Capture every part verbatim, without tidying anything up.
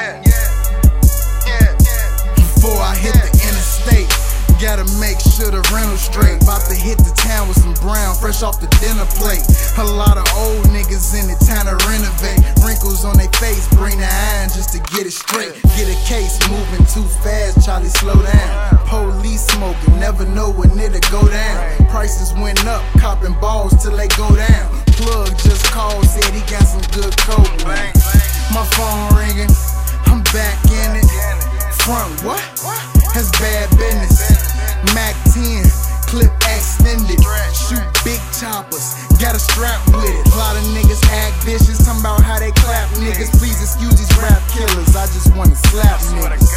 Yeah, yeah, yeah. Before I hit the interstate, gotta make sure the rental straight. About to hit the town with some brown, fresh off the dinner plate. A lot of old niggas in the town to renovate. Wrinkles on their face, bring the iron just to get it straight. Get a case, moving too fast, Charlie, slow down. Police smoking, never know when it'll go down. Prices went up, copping balls till they go down. Plug just called, said he got some good coke. My phone ringing, I'm back in it. Front what? That's bad business. Mac ten, clip extended. Shoot big choppers, got a strap with it. A lot of niggas act vicious, talking about how they clap niggas. Please excuse these rap killers, I just wanna slap niggas.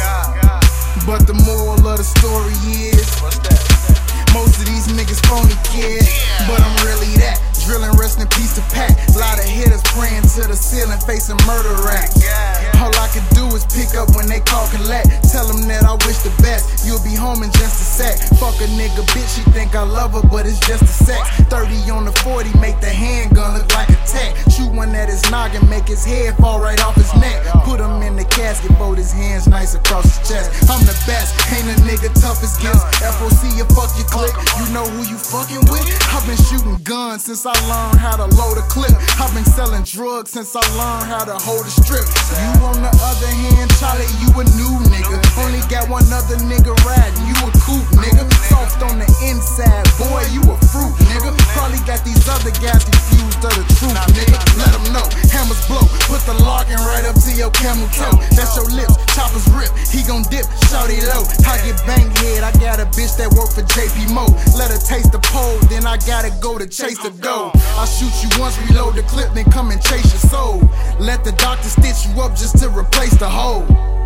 But the moral of the story is, most of these niggas phony, kid. But I'm really that. Drilling, rest in peace to Pac. Lot of hitters praying to the ceiling, facing murder racks. All I can do is pick up when they call collect. Tell them that I wish the best. You'll be home in just a sec. Fuck a nigga, bitch, she think I love her, but it's just a sex. thirty on the forty, make the handgun look like a tech. Shoot one at his noggin, make his head fall right off his neck. Put him in the casket, fold his hands nice across his chest. I'm the best, ain't a nigga tough as gifts. F O C, you fuck your clique. You know who you fucking with? I've been shooting guns since I learned how to load a clip. I've been selling drugs since I learned how to hold a strip. You on the other hand, Charlie, you a new nigga. Only got one other nigga riding, you a coupe nigga. Soft on the inside, boy, you a fruit nigga. Probably got these other guys confused of the truth, nigga. Let them know, hammers blow, put the locking right up to your camel toe. That's your lips, choppers rip, he gon' dip, shawty low. I get bang head, I got a bitch that work for J P Mo. Let her taste the pole, then I gotta go to chase the dough. I shoot you once, reload the clip, then come and chase your soul. Let the doctor stitch you up just to replace the hole.